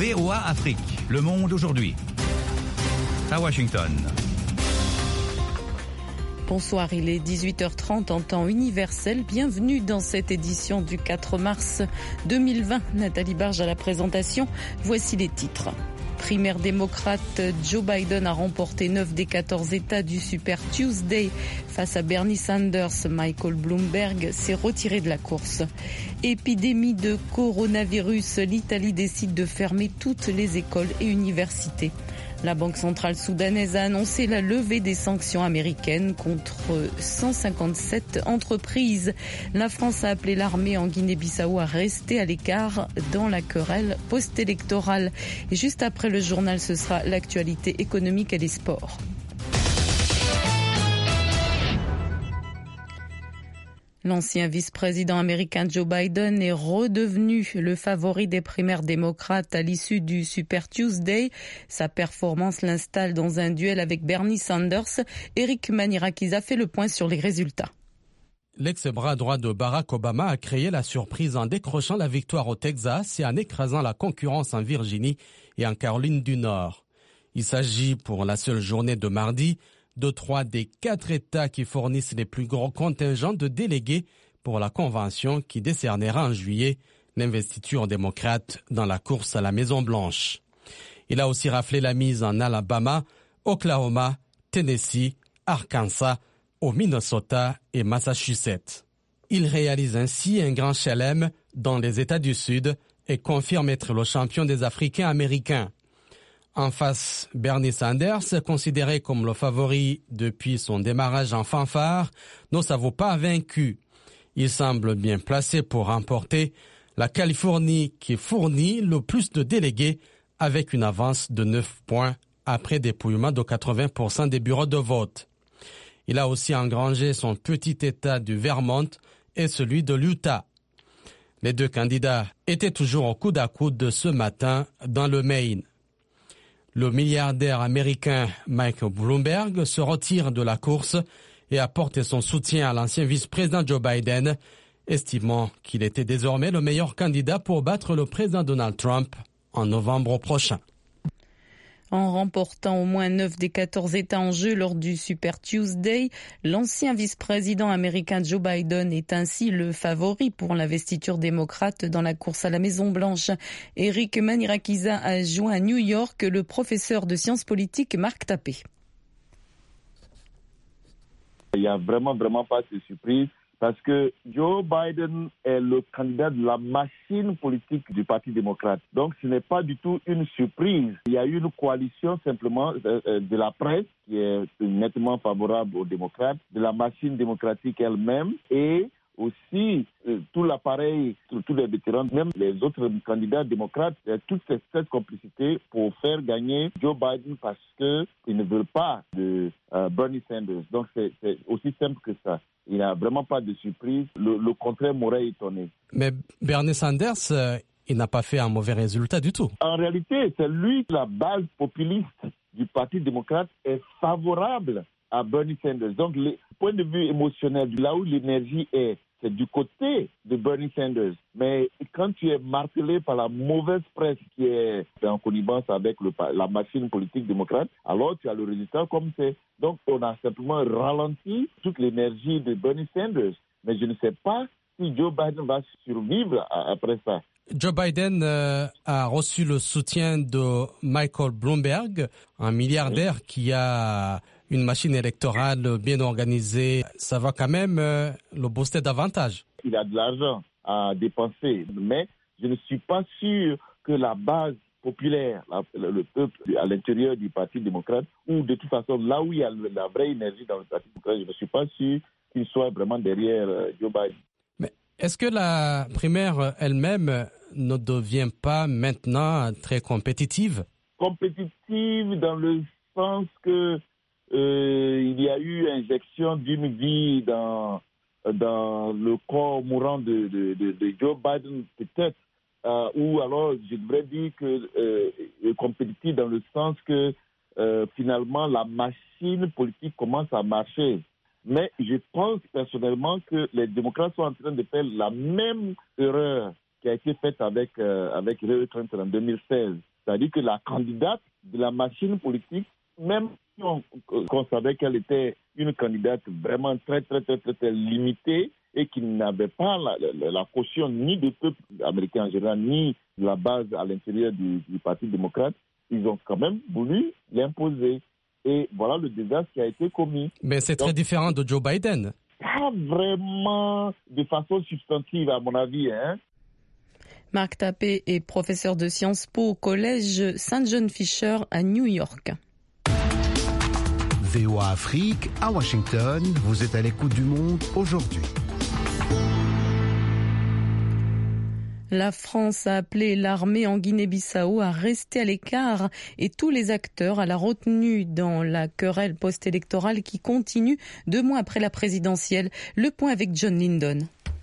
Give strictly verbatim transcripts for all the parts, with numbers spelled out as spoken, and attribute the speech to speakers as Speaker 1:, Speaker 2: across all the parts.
Speaker 1: V O A Afrique, le monde aujourd'hui. À Washington.
Speaker 2: Bonsoir, il est dix-huit heures trente en temps universel. Bienvenue dans cette édition du quatre mars deux mille vingt. Nathalie Barge à la présentation. Voici les titres. Primaire démocrate, Joe Biden a remporté neuf des quatorze États du Super Tuesday face à Bernie Sanders. Michael Bloomberg s'est retiré de la course. Épidémie de coronavirus, l'Italie décide de fermer toutes les écoles et universités. La Banque centrale soudanaise a annoncé la levée des sanctions américaines contre cent cinquante-sept entreprises. La France a appelé l'armée en Guinée-Bissau à rester à l'écart dans la querelle post-électorale. Et juste après le journal, ce sera l'actualité économique et les sports. L'ancien vice-président américain Joe Biden est redevenu le favori des primaires démocrates à l'issue du Super Tuesday. Sa performance l'installe dans un duel avec Bernie Sanders. Eric Manirakiza fait le point sur les résultats.
Speaker 3: L'ex-bras droit de Barack Obama a créé la surprise en décrochant la victoire au Texas et en écrasant la concurrence en Virginie et en Caroline du Nord. Il s'agit pour la seule journée de mardi de trois des quatre États qui fournissent les plus gros contingents de délégués pour la convention qui décernera en juillet l'investiture démocrate dans la course à la Maison-Blanche. Il a aussi raflé la mise en Alabama, Oklahoma, Tennessee, Arkansas, au Minnesota et Massachusetts. Il réalise ainsi un grand chelem dans les États du Sud et confirme être le champion des Africains américains. En face, Bernie Sanders, considéré comme le favori depuis son démarrage en fanfare, ne s'avoue pas vaincu. Il semble bien placé pour remporter la Californie qui fournit le plus de délégués avec une avance de neuf points après dépouillement de quatre-vingts pour cent des bureaux de vote. Il a aussi engrangé son petit État du Vermont et celui de l'Utah. Les deux candidats étaient toujours au coude à coude ce matin dans le Maine. Le milliardaire américain Michael Bloomberg se retire de la course et apporte son soutien à l'ancien vice-président Joe Biden, estimant qu'il était désormais le meilleur candidat pour battre le président Donald Trump en novembre prochain.
Speaker 2: En remportant au moins neuf des quatorze États en jeu lors du Super Tuesday, l'ancien vice-président américain Joe Biden est ainsi le favori pour l'investiture démocrate dans la course à la Maison-Blanche. Eric Manirakiza a joint à New York le professeur de sciences politiques Marc Tappé.
Speaker 4: Il n'y a vraiment, vraiment pas de surprise. Parce que Joe Biden est le candidat de la machine politique du Parti démocrate. Donc ce n'est pas du tout une surprise. Il y a eu une coalition simplement de la presse qui est nettement favorable aux démocrates, de la machine démocratique elle-même et aussi euh, tout l'appareil, tous les vétérans, même les autres candidats démocrates, il y a toute cette, cette complicité pour faire gagner Joe Biden parce qu'ils ne veulent pas de euh, Bernie Sanders. Donc c'est, c'est aussi simple que ça. Il n'y a vraiment pas de surprise. Le, le contraire m'aurait étonné.
Speaker 3: Mais Bernie Sanders, euh, il n'a pas fait un mauvais résultat du tout.
Speaker 4: En réalité, c'est lui, la base populiste du Parti démocrate est favorable à Bernie Sanders. Donc, le point de vue émotionnel, là où l'énergie est, c'est du côté de Bernie Sanders. Mais quand tu es martelé par la mauvaise presse qui est en connivence avec le, la machine politique démocrate, alors tu as le résultat comme c'est. Donc, on a simplement ralenti toute l'énergie de Bernie Sanders. Mais je ne sais pas si Joe Biden va survivre après ça.
Speaker 3: Joe Biden euh, a reçu le soutien de Michael Bloomberg, un milliardaire oui. qui a une machine électorale bien organisée. Ça va quand même euh, le booster davantage.
Speaker 4: Il a de l'argent à dépenser, mais je ne suis pas sûr que la base populaire, la, le, le peuple à l'intérieur du Parti démocrate, ou de toute façon, là où il y a la vraie énergie dans le Parti démocrate, je ne suis pas sûr qu'il soit vraiment derrière euh, Joe Biden.
Speaker 3: Mais est-ce que la primaire elle-même ne devient pas maintenant très compétitive?
Speaker 4: Compétitive dans le sens que euh, il y a eu injection d'une vie dans, dans le corps mourant de, de, de, de Joe Biden, peut-être. Euh, ou alors, je devrais dire que euh, compétitive dans le sens que euh, finalement, la machine politique commence à marcher. Mais je pense personnellement que les démocrates sont en train de faire la même erreur qui a été faite avec, euh, avec Hillary Clinton en deux mille seize. C'est-à-dire que la candidate de la machine politique, même si on, on savait qu'elle était une candidate vraiment très, très, très, très, très limitée et qui n'avait pas la, la, la caution ni du peuple américain en général, ni de la base à l'intérieur du, du Parti démocrate, ils ont quand même voulu l'imposer. Et voilà le désastre qui a été commis.
Speaker 3: Mais c'est
Speaker 4: Donc,
Speaker 3: très différent de Joe Biden.
Speaker 4: Pas vraiment de façon substantive, à mon avis, hein.
Speaker 2: Marc Tapé est professeur de Sciences Po au collège Saint John Fisher à New York.
Speaker 5: V O A Afrique, à Washington, vous êtes à l'écoute du monde aujourd'hui.
Speaker 2: La France a appelé l'armée en Guinée-Bissau à rester à l'écart et tous les acteurs à la retenue dans la querelle post-électorale qui continue deux mois après la présidentielle. Le point avec John Lindon.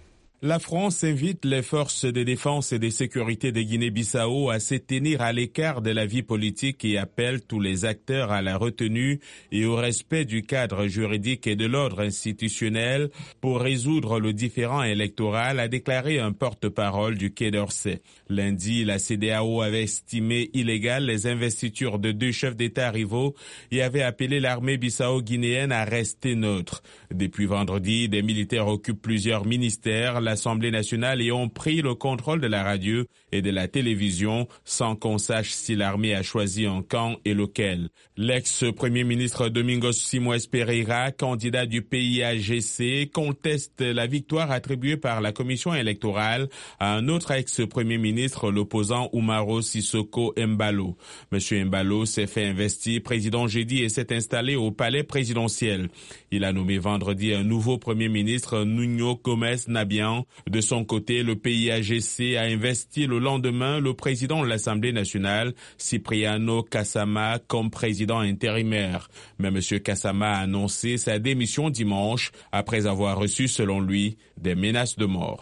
Speaker 6: La France invite les forces de défense et de sécurité de Guinée-Bissau à se tenir à l'écart de la vie politique et appelle tous les acteurs à la retenue et au respect du cadre juridique et de l'ordre institutionnel pour résoudre le différend électoral, a déclaré un porte-parole du Quai d'Orsay. Lundi, la C E D E A O avait estimé illégales les investitures de deux chefs d'État rivaux et avait appelé l'armée bissau-guinéenne à rester neutre. Depuis vendredi, des militaires occupent plusieurs ministères, l'Assemblée nationale et ont pris le contrôle de la radio et de la télévision sans qu'on sache si l'armée a choisi un camp et lequel. L'ex-premier ministre Domingos Simões Pereira, candidat du P I A G C, conteste la victoire attribuée par la commission électorale à un autre ex-premier ministre, l'opposant Umaro Sissoko Embalo. Monsieur Embalo s'est fait investir président jeudi et s'est installé au palais présidentiel. Il a nommé vendredi un nouveau premier ministre, Nuno Gomes Nabian. De son côté, le P I A G C a investi le lendemain le président de l'Assemblée nationale, Cipriano Kassama, comme président intérimaire. Mais M. Kassama a annoncé sa démission dimanche après avoir reçu, selon lui, des menaces de mort.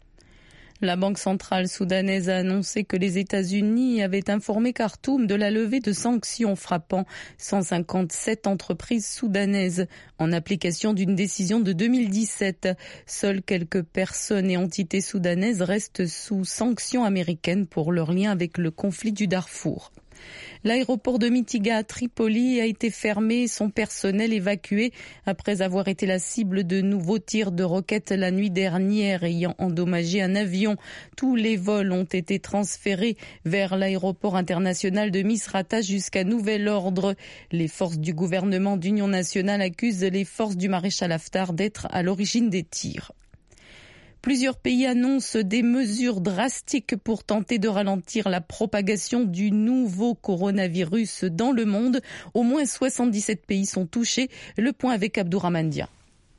Speaker 2: La Banque centrale soudanaise a annoncé que les États-Unis avaient informé Khartoum de la levée de sanctions frappant cent cinquante-sept entreprises soudanaises en application d'une décision de deux mille dix-sept. Seules quelques personnes et entités soudanaises restent sous sanctions américaines pour leur lien avec le conflit du Darfour. L'aéroport de Mitiga à Tripoli a été fermé, son personnel évacué après avoir été la cible de nouveaux tirs de roquettes la nuit dernière ayant endommagé un avion. Tous les vols ont été transférés vers l'aéroport international de Misrata jusqu'à nouvel ordre. Les forces du gouvernement d'union nationale accusent les forces du maréchal Haftar d'être à l'origine des tirs. Plusieurs pays annoncent des mesures drastiques pour tenter de ralentir la propagation du nouveau coronavirus dans le monde. Au moins soixante-dix-sept pays sont touchés. Le point avec Abdourahmane Dia.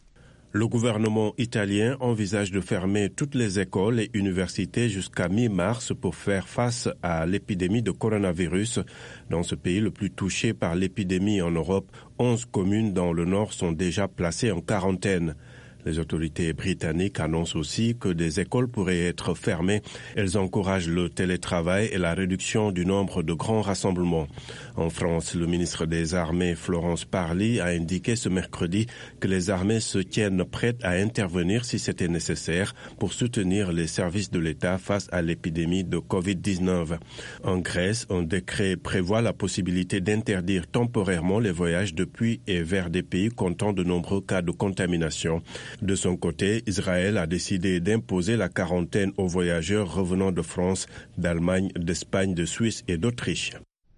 Speaker 7: Le gouvernement italien envisage de fermer toutes les écoles et universités jusqu'à mi-mars pour faire face à l'épidémie de coronavirus. Dans ce pays le plus touché par l'épidémie en Europe, onze communes dans le nord sont déjà placées en quarantaine. Les autorités britanniques annoncent aussi que des écoles pourraient être fermées. Elles encouragent le télétravail et la réduction du nombre de grands rassemblements. En France, le ministre des Armées, Florence Parly, a indiqué ce mercredi que les armées se tiennent prêtes à intervenir si c'était nécessaire pour soutenir les services de l'État face à l'épidémie de covid dix-neuf. En Grèce, un décret prévoit la possibilité d'interdire temporairement les voyages depuis et vers des pays comptant de nombreux cas de contamination. De son côté, Israël a décidé d'imposer la quarantaine aux voyageurs revenant de France, d'Allemagne, d'Espagne, de Suisse et d'Autriche.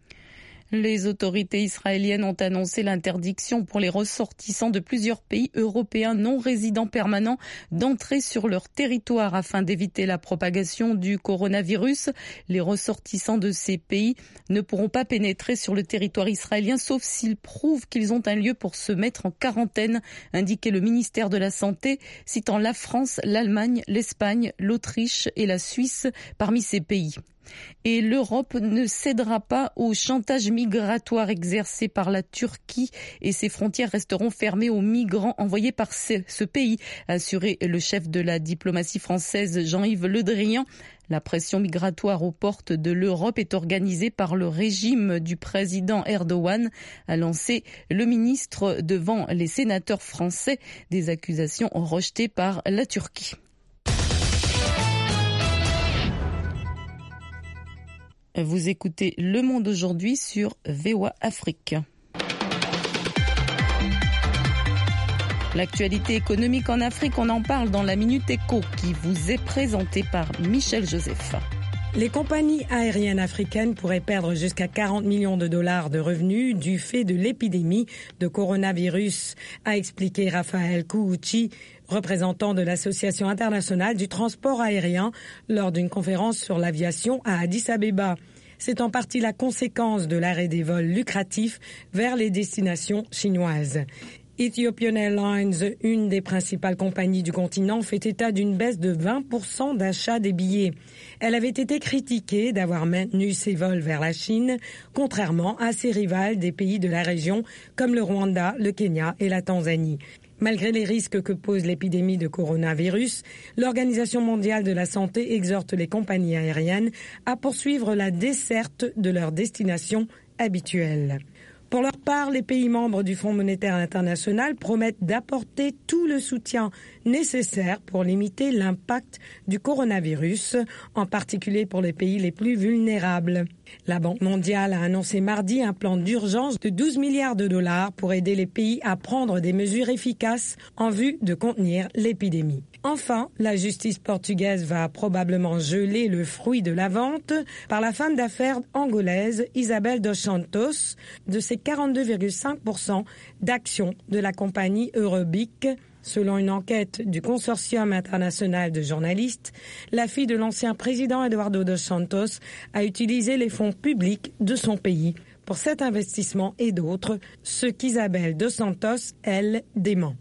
Speaker 2: Les autorités israéliennes ont annoncé l'interdiction pour les ressortissants de plusieurs pays européens non résidents permanents d'entrer sur leur territoire afin d'éviter la propagation du coronavirus. Les ressortissants de ces pays ne pourront pas pénétrer sur le territoire israélien sauf s'ils prouvent qu'ils ont un lieu pour se mettre en quarantaine, indiquait le ministère de la Santé, citant la France, l'Allemagne, l'Espagne, l'Autriche et la Suisse parmi ces pays. Et l'Europe ne cédera pas au chantage migratoire exercé par la Turquie et ses frontières resteront fermées aux migrants envoyés par ce, ce pays, a assuré le chef de la diplomatie française Jean-Yves Le Drian. La pression migratoire aux portes de l'Europe est organisée par le régime du président Erdogan, a lancé le ministre devant les sénateurs français, des accusations rejetées par la Turquie. Vous écoutez Le Monde aujourd'hui sur V O A Afrique. L'actualité économique en Afrique, on en parle dans la Minute Éco qui vous est présentée par Michel Joseph.
Speaker 8: Les compagnies aériennes africaines pourraient perdre jusqu'à quarante millions de dollars de revenus du fait de l'épidémie de coronavirus, a expliqué Raphaël Kououchi, représentant de l'Association internationale du transport aérien, lors d'une conférence sur l'aviation à Addis Abeba. C'est en partie la conséquence de l'arrêt des vols lucratifs vers les destinations chinoises. Ethiopian Airlines, une des principales compagnies du continent, fait état d'une baisse de vingt pour cent d'achat des billets. Elle avait été critiquée d'avoir maintenu ses vols vers la Chine, contrairement à ses rivales des pays de la région comme le Rwanda, le Kenya et la Tanzanie. Malgré les risques que pose l'épidémie de coronavirus, l'Organisation mondiale de la santé exhorte les compagnies aériennes à poursuivre la desserte de leurs destinations habituelles. Pour leur part, les pays membres du Fonds monétaire international promettent d'apporter tout le soutien nécessaire pour limiter l'impact du coronavirus, en particulier pour les pays les plus vulnérables. La Banque mondiale a annoncé mardi un plan d'urgence de douze milliards de dollars pour aider les pays à prendre des mesures efficaces en vue de contenir l'épidémie. Enfin, la justice portugaise va probablement geler le fruit de la vente par la femme d'affaires angolaise Isabel dos Santos de ses quarante-deux virgule cinq pour cent d'actions de la compagnie Eurobic. Selon une enquête du consortium international de journalistes, la fille de l'ancien président Eduardo dos Santos a utilisé les fonds publics de son pays pour cet investissement et d'autres, ce qu'Isabel dos Santos, elle, dément.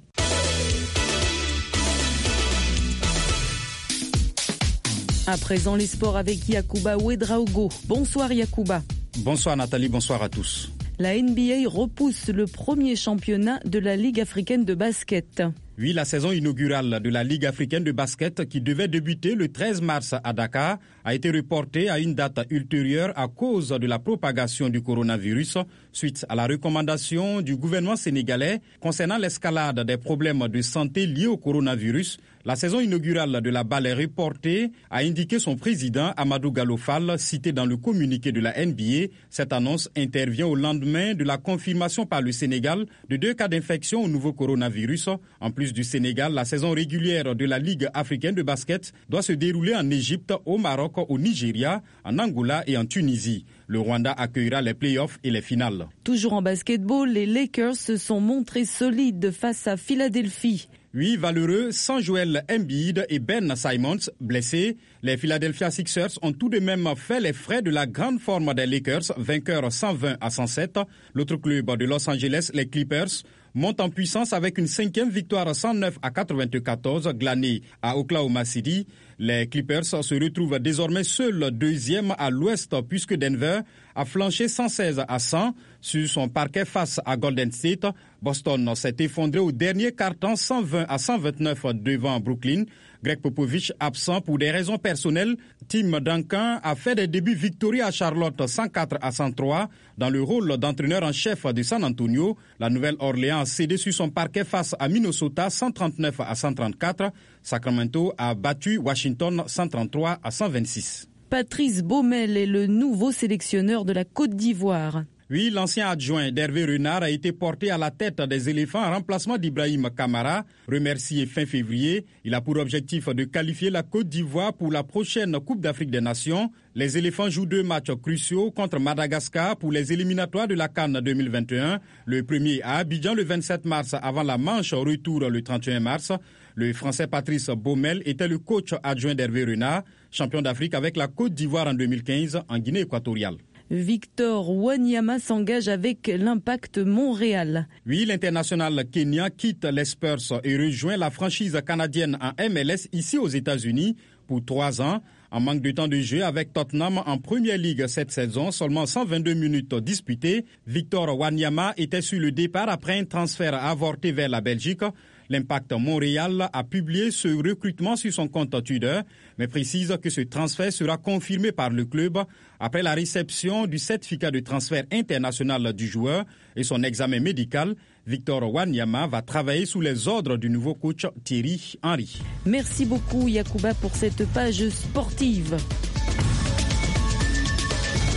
Speaker 2: À présent, les sports avec Yacouba Ouedraogo. Bonsoir Yacouba.
Speaker 9: Bonsoir Nathalie, bonsoir à tous.
Speaker 2: La N B A repousse le premier championnat de la Ligue africaine de basket.
Speaker 9: Oui, la saison inaugurale de la Ligue africaine de basket qui devait débuter le treize mars à Dakar a été reportée à une date ultérieure à cause de la propagation du coronavirus suite à la recommandation du gouvernement sénégalais concernant l'escalade des problèmes de santé liés au coronavirus. La saison inaugurale de la balle est reportée, a indiqué son président Amadou Gallo Fall, cité dans le communiqué de la N B A. Cette annonce intervient au lendemain de la confirmation par le Sénégal de deux cas d'infection au nouveau coronavirus. En plus du Sénégal, la saison régulière de la Ligue africaine de basket doit se dérouler en Égypte, au Maroc, au Nigeria, en Angola et en Tunisie. Le Rwanda accueillera les playoffs et les finales.
Speaker 2: Toujours en basketball, les Lakers se sont montrés solides face à Philadelphie.
Speaker 9: Oui, valeureux, sans Joel Embiid et Ben Simmons blessés, les Philadelphia Sixers ont tout de même fait les frais de la grande forme des Lakers, vainqueurs cent vingt à cent sept. L'autre club de Los Angeles, les Clippers, monte en puissance avec une cinquième victoire cent neuf à quatre-vingt-quatorze glanée à Oklahoma City. Les Clippers se retrouvent désormais seuls deuxième à l'ouest puisque Denver a flanché cent seize à cent sur son parquet face à Golden State. Boston s'est effondré au dernier quart-temps cent vingt à cent vingt-neuf devant Brooklyn. Greg Popovich absent pour des raisons personnelles. Tim Duncan a fait des débuts victorieux à Charlotte cent quatre à cent trois dans le rôle d'entraîneur en chef de San Antonio. La Nouvelle-Orléans a cédé sur son parquet face à Minnesota cent trente-neuf à cent trente-quatre. Sacramento a battu Washington cent trente-trois à cent vingt-six.
Speaker 2: Patrice Baumel est le nouveau sélectionneur de la Côte d'Ivoire.
Speaker 9: Oui, l'ancien adjoint d'Hervé Renard a été porté à la tête des éléphants en remplacement d'Ibrahim Kamara. Remercié fin février, il a pour objectif de qualifier la Côte d'Ivoire pour la prochaine Coupe d'Afrique des Nations. Les éléphants jouent deux matchs cruciaux contre Madagascar pour les éliminatoires de la CAN deux mille vingt et un. Le premier à Abidjan le vingt-sept mars avant la manche retour le trente et un mars. Le Français Patrice Baumel était le coach adjoint d'Hervé Renard, champion d'Afrique avec la Côte d'Ivoire en deux mille quinze en Guinée équatoriale.
Speaker 2: Victor Wanyama s'engage avec l'Impact Montréal.
Speaker 9: Oui, l'international kenyan quitte les Spurs et rejoint la franchise canadienne en M L S ici aux États-Unis pour trois ans. En manque de temps de jeu avec Tottenham en Premier League cette saison, seulement cent vingt-deux minutes disputées. Victor Wanyama était sur le départ après un transfert avorté vers la Belgique. L'Impact Montréal a publié ce recrutement sur son compte Twitter, mais précise que ce transfert sera confirmé par le club après la réception du certificat de transfert international du joueur et son examen médical. Victor Wanyama va travailler sous les ordres du nouveau coach Thierry Henry.
Speaker 2: Merci beaucoup Yacouba pour cette page sportive.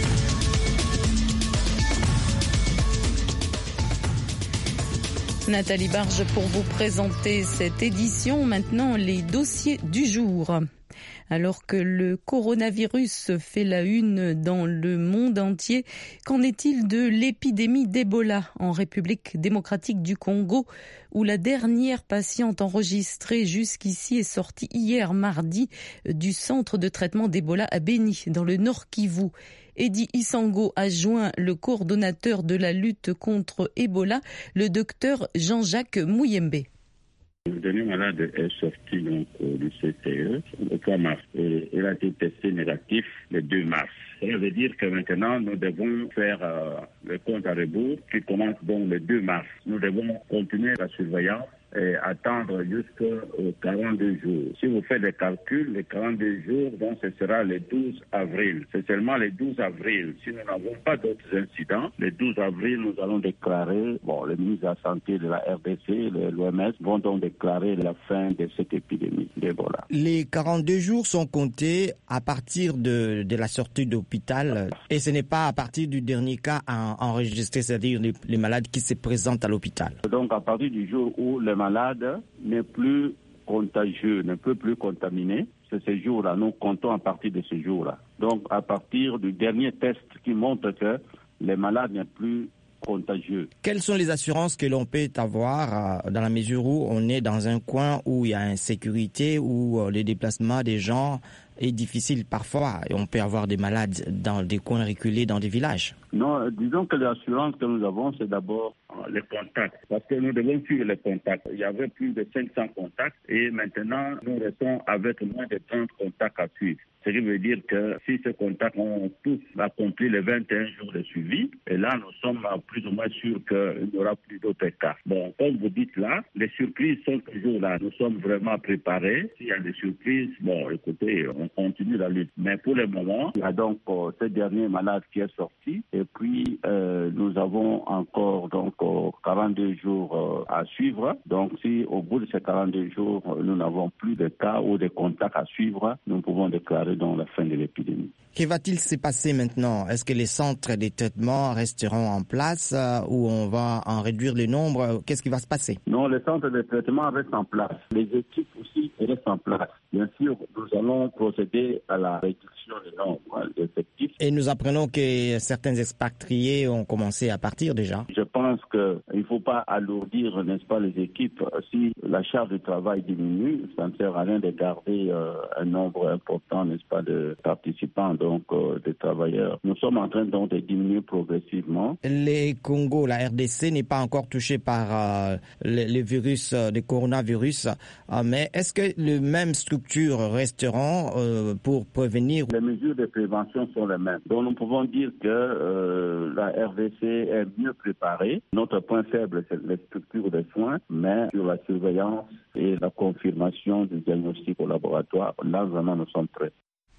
Speaker 2: Nathalie Barge pour vous présenter cette édition. Maintenant, les dossiers du jour. Alors que le coronavirus fait la une dans le monde entier, qu'en est-il de l'épidémie d'Ebola en République démocratique du Congo, où la dernière patiente enregistrée jusqu'ici est sortie hier mardi du centre de traitement d'Ebola à Beni, dans le Nord Kivu. Eddy Isango a joint le coordonnateur de la lutte contre Ebola, le docteur Jean-Jacques Mouyembe.
Speaker 10: Le dernier malade est sorti donc du C T E le trois mars et il a été testé négatif le deux mars. Ça veut dire que maintenant nous devons faire euh, le compte à rebours qui commence donc le deux mars. Nous devons continuer la surveillance et attendre jusqu'aux quarante-deux jours. Si vous faites des calculs, les quarante-deux jours, donc ce sera le douze avril. C'est seulement le douze avril. Si nous n'avons pas d'autres incidents, le douze avril, nous allons déclarer, bon, le ministre de la Santé de la R D C, l'O M S, vont donc déclarer la fin de cette épidémie d'Ebola.
Speaker 11: Les quarante-deux jours sont comptés à partir de, de la sortie d'hôpital et ce n'est pas à partir du dernier cas enregistré, c'est-à-dire les, les malades qui se présentent à l'hôpital.
Speaker 10: Donc à partir du jour où le malade n'est plus contagieux, ne peut plus contaminer, c'est ce jour-là. Nous comptons à partir de ce jour-là. Donc, à partir du dernier test qui montre que le malade n'est plus contagieux.
Speaker 11: Quelles sont les assurances que l'on peut avoir dans la mesure où on est dans un coin où il y a insécurité, où le déplacement des gens est difficile parfois et on peut avoir des malades dans des coins reculés, dans des villages?
Speaker 10: Non, disons que l'assurance que nous avons, c'est d'abord les contacts. Parce que nous devons suivre les contacts. Il y avait plus de cinq cents contacts et maintenant, nous restons avec moins de trente contacts à suivre. Ce qui veut dire que si ces contacts ont tous accompli les vingt et un jours de suivi, et là, nous sommes plus ou moins sûrs qu'il n'y aura plus d'autres cas. Bon, comme vous dites là, les surprises sont toujours là. Nous sommes vraiment préparés. S'il y a des surprises, bon, écoutez, on continue la lutte. Mais pour le moment, il y a donc euh, ce dernier malade qui est sorti. Et puis, euh, nous avons encore donc euh, quarante-deux jours euh, à suivre. Donc, si au bout de ces quarante-deux jours, nous n'avons plus de cas ou de contacts à suivre, nous pouvons déclarer donc la fin de l'épidémie.
Speaker 11: Que va-t-il se passer maintenant? Est-ce que les centres de traitement resteront en place euh, ou on va en réduire le nombre? Qu'est-ce qui va se passer?
Speaker 10: Non, les centres de traitement restent en place. Les équipes aussi restent en place. Bien sûr, nous allons procéder à la réduction du nombre d'effectifs.
Speaker 11: Et nous apprenons que certains expatriés ont commencé à partir déjà.
Speaker 10: Je pense qu'il ne faut pas alourdir, n'est-ce pas, les équipes. Si la charge de travail diminue, ça ne sert à rien de garder euh, un nombre important, n'est-ce pas, de participants, donc euh, de travailleurs. Nous sommes en train donc de diminuer progressivement.
Speaker 11: Les Congo, la R D C n'est pas encore touchée par euh, le, le virus, euh, le coronavirus, euh, mais est-ce que les mêmes structures resteront euh, pour prévenir?
Speaker 10: Les mesures de prévention sont les mêmes. Donc nous pouvons dire que euh, la R D C est mieux préparée. Notre point faible, c'est les structures de soins, mais sur la surveillance et la confirmation du diagnostic au laboratoire, là vraiment nous sommes prêts.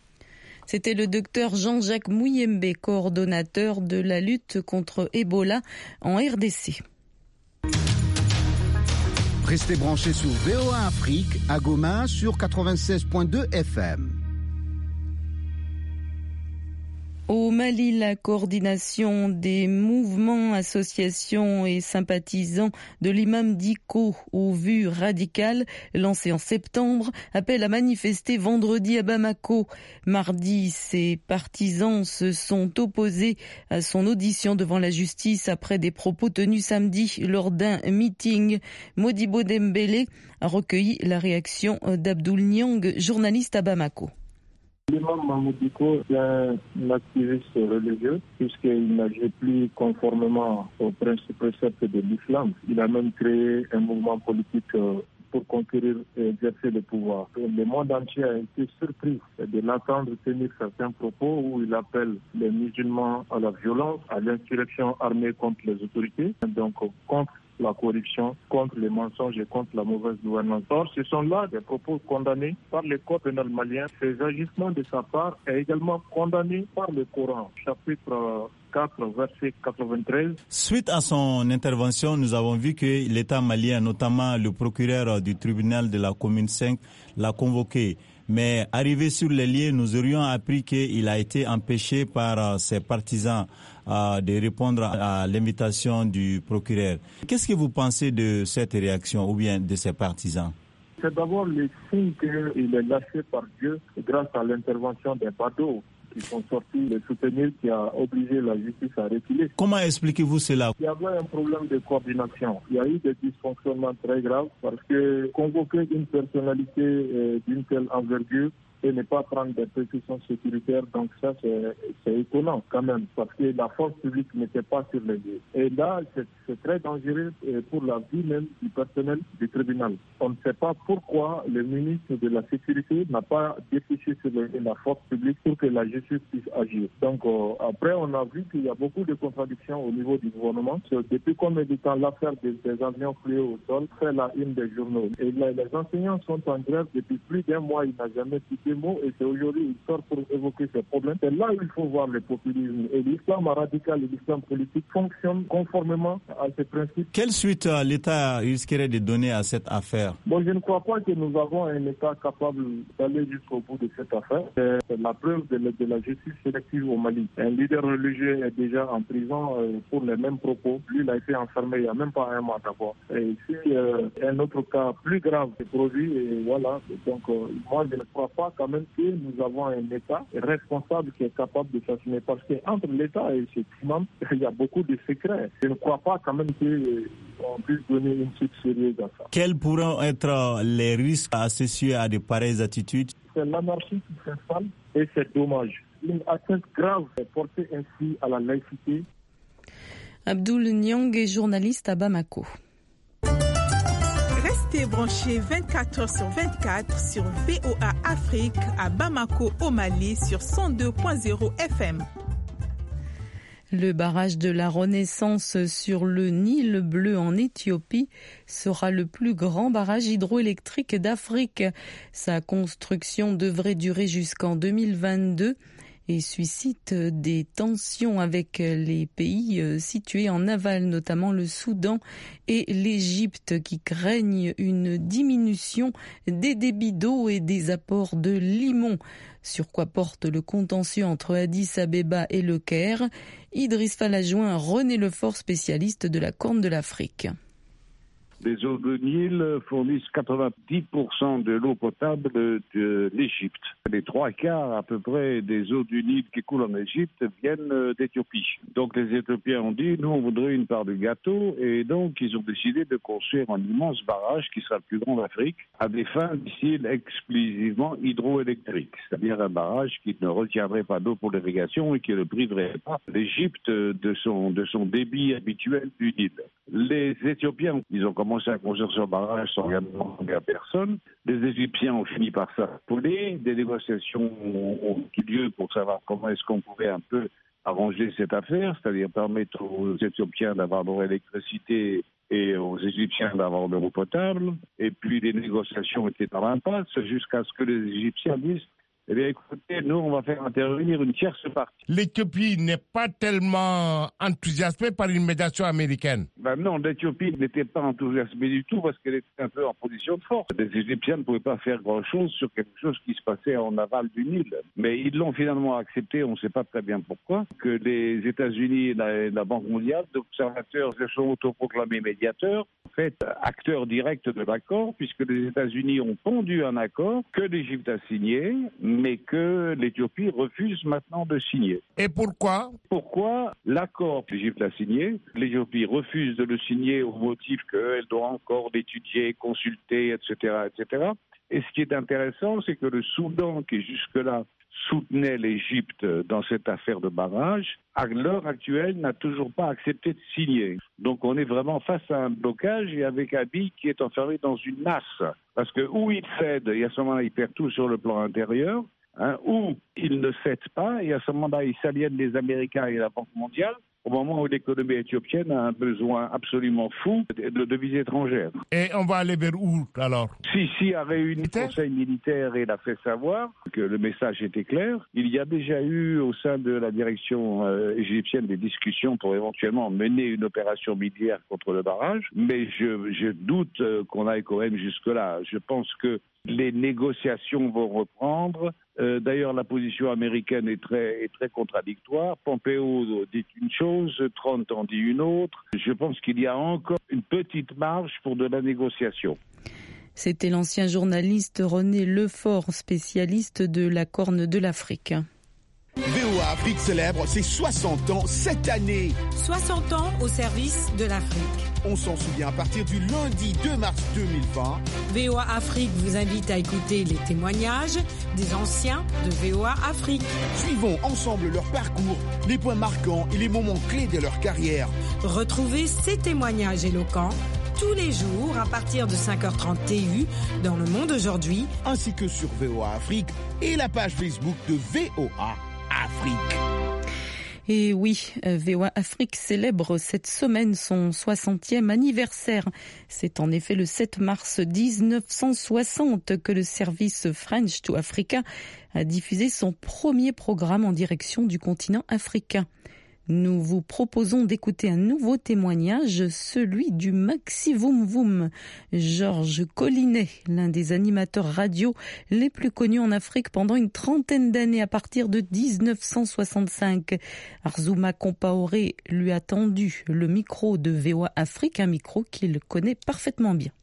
Speaker 2: C'était le docteur Jean-Jacques Mouyembe, coordonnateur de la lutte contre Ebola en R D C.
Speaker 5: Restez branchés sur V O A Afrique à Goma sur quatre-vingt-seize virgule deux F M.
Speaker 2: Au Mali, la coordination des mouvements, associations et sympathisants de l'imam Diko aux vues radicales, lancé en septembre, appelle à manifester vendredi à Bamako. Mardi, ses partisans se sont opposés à son audition devant la justice après des propos tenus samedi lors d'un meeting. Modibo Dembélé a recueilli la réaction d'Abdoul Niang, journaliste à Bamako.
Speaker 12: L'imam Mahmoud Diko est un activiste religieux puisqu'il n'agit plus conformément aux principes préceptes de l'islam. Il a même créé un mouvement politique pour conquérir et exercer le pouvoir. Le monde entier a été surpris de l'entendre tenir certains propos où il appelle les musulmans à la violence, à l'insurrection armée contre les autorités, donc contre la corruption, contre les mensonges et contre la mauvaise gouvernance. Or, ce sont là des propos condamnés par le code pénal malien. Ces agissements de sa part est également condamné par le Coran, chapitre quatre, verset quatre-vingt-treize.
Speaker 13: Suite à son intervention, nous avons vu que l'État malien, notamment le procureur du tribunal de la commune cinq, l'a convoqué. Mais arrivé sur les lieux, nous aurions appris qu'il a été empêché par ses partisans euh, de répondre à, à l'invitation du procureur. Qu'est-ce que vous pensez de cette réaction ou bien de ses partisans?
Speaker 12: C'est d'abord le signe qu'il est lâché par Dieu grâce à l'intervention des badauds qui sont sortis le soutenir, qui a obligé la justice à reculer.
Speaker 13: Comment expliquez-vous cela?
Speaker 12: Il y avait un problème de coordination. Il y a eu des dysfonctionnements très graves parce que convoquer une personnalité euh, d'une telle envergure et ne pas prendre des précautions sécuritaires, donc ça c'est, c'est étonnant quand même, parce que la force publique n'était pas sur les lieux. Et là, c'est, c'est très dangereux pour la vie même du personnel du tribunal. On ne sait pas pourquoi le ministre de la Sécurité n'a pas dépêché sur les, la force publique pour que la justice puisse agir. Donc euh, après, on a vu qu'il y a beaucoup de contradictions au niveau du gouvernement. Depuis combien de temps l'affaire des, des avions fouillés au sol fait la une des journaux. Et là, les enseignants sont en grève depuis plus d'un mois, il n'a jamais cité mots et c'est aujourd'hui il sort pour évoquer ces problèmes. C'est là où il faut voir le populisme. Et l'islam radical et l'islam politique fonctionnent conformément à ces principes.
Speaker 13: Quelle suite euh, l'État risquerait de donner à cette affaire?
Speaker 12: Bon, je ne crois pas que nous avons un État capable d'aller jusqu'au bout de cette affaire. C'est la preuve de la, de la justice sélective au Mali. Un leader religieux est déjà en prison euh, pour les mêmes propos. Lui, il a été enfermé il n'y a même pas un mois d'abord. Et si euh, un autre cas plus grave est produit, et voilà. Donc, euh, moi, je ne crois pas quand même que nous avons un État responsable qui est capable de s'assumer. Parce qu'entre l'État et ses imams, il y a beaucoup de secrets. Je ne crois pas quand même qu'on puisse donner une suite sérieuse à ça.
Speaker 13: Quels pourront être les risques associés à de pareilles attitudes?
Speaker 12: C'est l'anarchie qui s'installe et c'est dommage. Une atteinte grave est portée ainsi à la laïcité.
Speaker 2: Abdoul Niang est journaliste à Bamako.
Speaker 14: Restez branchés vingt-quatre heures sur vingt-quatre sur V O A Afrique à Bamako au Mali sur cent deux point zéro F M.
Speaker 2: Le barrage de la Renaissance sur le Nil bleu en Éthiopie sera le plus grand barrage hydroélectrique d'Afrique. Sa construction devrait durer jusqu'en deux mille vingt-deux et suscite des tensions avec les pays situés en aval, notamment le Soudan et l'Égypte, qui craignent une diminution des débits d'eau et des apports de limon. Sur quoi porte le contentieux entre Addis Abeba et le Caire? Idriss Falajoin, René Lefort, spécialiste de la Corne de l'Afrique.
Speaker 15: Les eaux de Nil fournissent quatre-vingt-dix pour cent de l'eau potable de l'Égypte. Les trois quarts à peu près des eaux du Nil qui coulent en Égypte viennent d'Éthiopie. Donc les Éthiopiens ont dit, nous on voudrait une part du gâteau, et donc ils ont décidé de construire un immense barrage qui sera le plus grand d'Afrique à des fins, disent-ils, exclusivement hydroélectriques. C'est-à-dire un barrage qui ne retiendrait pas d'eau pour l'irrigation et qui ne priverait pas l'Égypte de son, de son débit habituel du Nil. Les Éthiopiens, ils ont commencé à construire ce barrage sans rien demander à personne. Les Égyptiens ont fini par s'affoler. Des négociations ont eu lieu pour savoir comment est-ce qu'on pouvait un peu arranger cette affaire, c'est-à-dire permettre aux Éthiopiens d'avoir leur électricité et aux Égyptiens d'avoir de l'eau potable. Et puis les négociations étaient dans l'impasse jusqu'à ce que les Égyptiens disent eh bien, écoutez, nous, on va faire intervenir une tierce partie.
Speaker 16: L'Éthiopie n'est pas tellement enthousiasmée par une médiation américaine.
Speaker 15: Ben non, l'Éthiopie n'était pas enthousiasmée du tout parce qu'elle était un peu en position de force. Les Égyptiens ne pouvaient pas faire grand-chose sur quelque chose qui se passait en aval du Nil. Mais ils l'ont finalement accepté, on ne sait pas très bien pourquoi, que les États-Unis et la, la Banque mondiale, d'observateurs, se sont autoproclamés médiateurs, en fait, acteurs directs de l'accord, puisque les États-Unis ont pondu un accord que l'Égypte a signé, mais que l'Éthiopie refuse maintenant de signer.
Speaker 16: Et pourquoi ?
Speaker 15: Pourquoi l'accord que l'Égypte a signé, l'Éthiopie refuse de le signer au motif qu'elle doit encore l'étudier, consulter, et cetera, et cetera. Et ce qui est intéressant, c'est que le Soudan, qui jusque-là soutenait l'Égypte dans cette affaire de barrage, à l'heure actuelle, n'a toujours pas accepté de signer. Donc on est vraiment face à un blocage et avec Abiy qui est enfermé dans une nasse. Parce que où il cède, et à ce moment-là, il perd tout sur le plan intérieur, hein, ou il ne cède pas, et à ce moment-là, il s'aliène les Américains et la Banque mondiale, au moment où l'économie éthiopienne a un besoin absolument fou de devises étrangères.
Speaker 16: Et on va aller vers où alors ?
Speaker 15: Sisi a réuni le conseil militaire et l'a fait savoir que le message était clair. Il y a déjà eu au sein de la direction euh, égyptienne des discussions pour éventuellement mener une opération militaire contre le barrage, mais je, je doute euh, qu'on aille quand même jusque-là. Je pense que Les négociations vont reprendre. Euh, d'ailleurs, la position américaine est très, est très contradictoire. Pompeo dit une chose, Trump en dit une autre. Je pense qu'il y a encore une petite marge pour de la négociation.
Speaker 2: C'était l'ancien journaliste René Lefort, spécialiste de la Corne de l'Afrique.
Speaker 17: V O A Afrique célèbre ses soixante ans cette année.
Speaker 8: soixante ans au service de l'Afrique.
Speaker 17: On s'en souvient à partir du lundi deux mars deux mille vingt.
Speaker 8: V O A Afrique vous invite à écouter les témoignages des anciens de V O A Afrique.
Speaker 17: Suivons ensemble leur parcours, les points marquants et les moments clés de leur carrière.
Speaker 8: Retrouvez ces témoignages éloquents tous les jours à partir de cinq heures trente T U dans Le Monde Aujourd'hui,
Speaker 17: ainsi que sur V O A Afrique et la page Facebook de V O A Afrique.
Speaker 2: Et oui, V O A Afrique célèbre cette semaine son soixantième anniversaire. C'est en effet le sept mars dix-neuf cent soixante que le service French to Africa a diffusé son premier programme en direction du continent africain. Nous vous proposons d'écouter un nouveau témoignage, celui du Maxi Voum Voum. Georges Collinet, l'un des animateurs radio les plus connus en Afrique pendant une trentaine d'années à partir de dix-neuf cent soixante-cinq. Arzouma Compaoré lui a tendu le micro de V O A Afrique, un micro qu'il connaît parfaitement bien.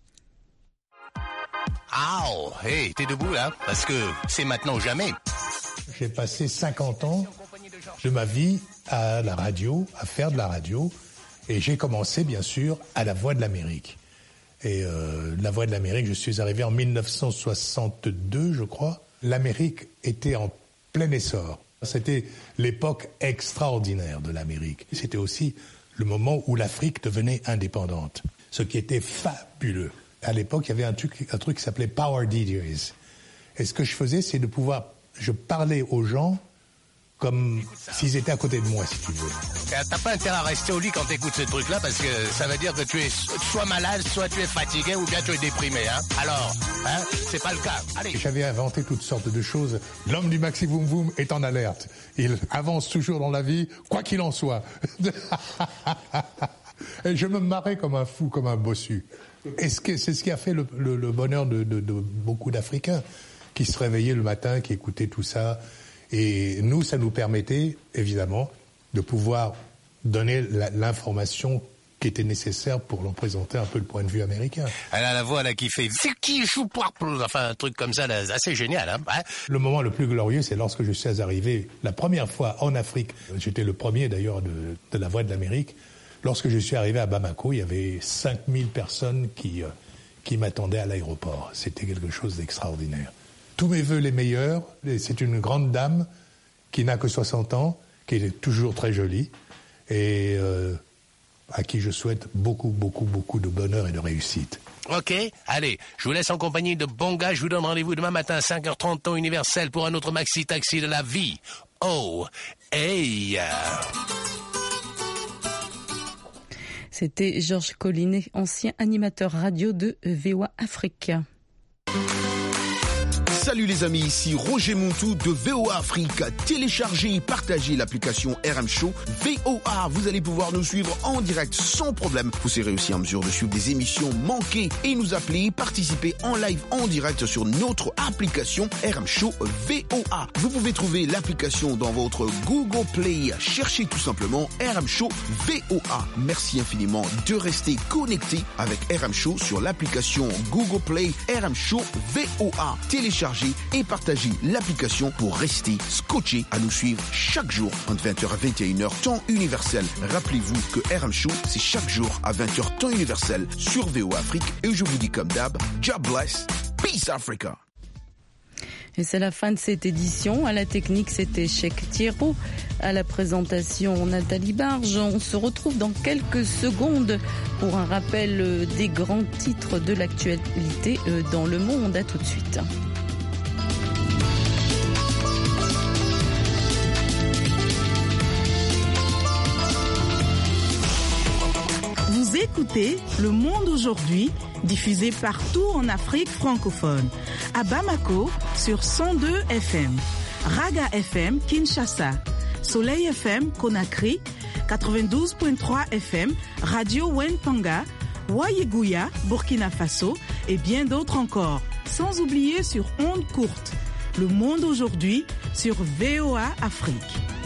Speaker 18: Ah, oh, hey, t'es debout là, parce que c'est maintenant ou jamais.
Speaker 19: J'ai passé cinquante ans de ma vie à la radio, à faire de la radio, et j'ai commencé bien sûr à la Voix de l'Amérique. Et euh, la Voix de l'Amérique, je suis arrivé en mille neuf cent soixante-deux, je crois. L'Amérique était en plein essor. C'était l'époque extraordinaire de l'Amérique. C'était aussi le moment où l'Afrique devenait indépendante, ce qui était fabuleux. À l'époque, il y avait un truc, un truc qui s'appelait Power D Js. Et ce que je faisais, c'est de pouvoir... Je parlais aux gens comme s'ils étaient à côté de moi, si tu veux.
Speaker 18: T'as pas intérêt à rester au lit quand t'écoutes ce truc-là, parce que ça veut dire que tu es soit malade, soit tu es fatigué, ou bien tu es déprimé, hein. Alors, hein, c'est pas le cas. Allez.
Speaker 19: J'avais inventé toutes sortes de choses. L'homme du Maxi Voum Voum est en alerte. Il avance toujours dans la vie, quoi qu'il en soit. Et je me marrais comme un fou, comme un bossu. Et c'est ce qui a fait le, le, le bonheur de, de, de beaucoup d'Africains, qui se réveillaient le matin, qui écoutaient tout ça. Et nous, ça nous permettait, évidemment, de pouvoir donner la, l'information qui était nécessaire pour leur présenter un peu le point de vue américain.
Speaker 18: Elle a la voix là qui fait qui joue enfin un truc comme ça, là, assez génial. Hein, ouais.
Speaker 19: Le moment le plus glorieux, c'est lorsque je suis arrivé la première fois en Afrique. J'étais le premier d'ailleurs de, de la Voix de l'Amérique. Lorsque je suis arrivé à Bamako, il y avait cinq mille personnes qui, euh, qui m'attendaient à l'aéroport. C'était quelque chose d'extraordinaire. Tous mes vœux les meilleurs. C'est une grande dame qui n'a que soixante ans, qui est toujours très jolie et euh, à qui je souhaite beaucoup, beaucoup, beaucoup de bonheur et de réussite.
Speaker 18: Ok, allez, je vous laisse en compagnie de Bonga. Je vous donne rendez-vous demain matin à cinq heures trente temps universel pour un autre maxi-taxi de la vie. Oh, hey!
Speaker 2: C'était Georges Collinet, ancien animateur radio de V O A Afrique.
Speaker 17: Salut les amis, ici Roger Montou de V O A Afrique. Téléchargez et partagez l'application R M Show V O A. Vous allez pouvoir nous suivre en direct sans problème. Vous serez aussi en mesure de suivre des émissions manquées et nous appeler, participer en live en direct sur notre application R M Show V O A. Vous pouvez trouver l'application dans votre Google Play. Cherchez tout simplement R M Show V O A. Merci infiniment de rester connecté avec R M Show sur l'application Google Play R M Show V O A. Téléchargez et partagez l'application pour rester scotché à nous suivre chaque jour entre vingt heures et vingt et une heures temps universel. Rappelez-vous que R M Show, c'est chaque jour à vingt heures temps universel sur V O A Afrique. Et je vous dis comme d'hab, God bless, peace Africa.
Speaker 2: Et c'est la fin de cette édition. À la technique, c'était Cheikh Thierro. À la présentation, Nathalie Barge. On se retrouve dans quelques secondes pour un rappel des grands titres de l'actualité dans le monde. À tout de suite.
Speaker 14: Vous écoutez Le Monde Aujourd'hui, diffusé partout en Afrique francophone. À Bamako, sur cent deux F M. Raga F M, Kinshasa. Soleil F M, Conakry. quatre-vingt-douze virgule trois F M. Radio Wenpanga. Wayeguya, Burkina Faso. Et bien d'autres encore. sans oublier sur ondes courtes. Le monde aujourd'hui sur V O A Afrique.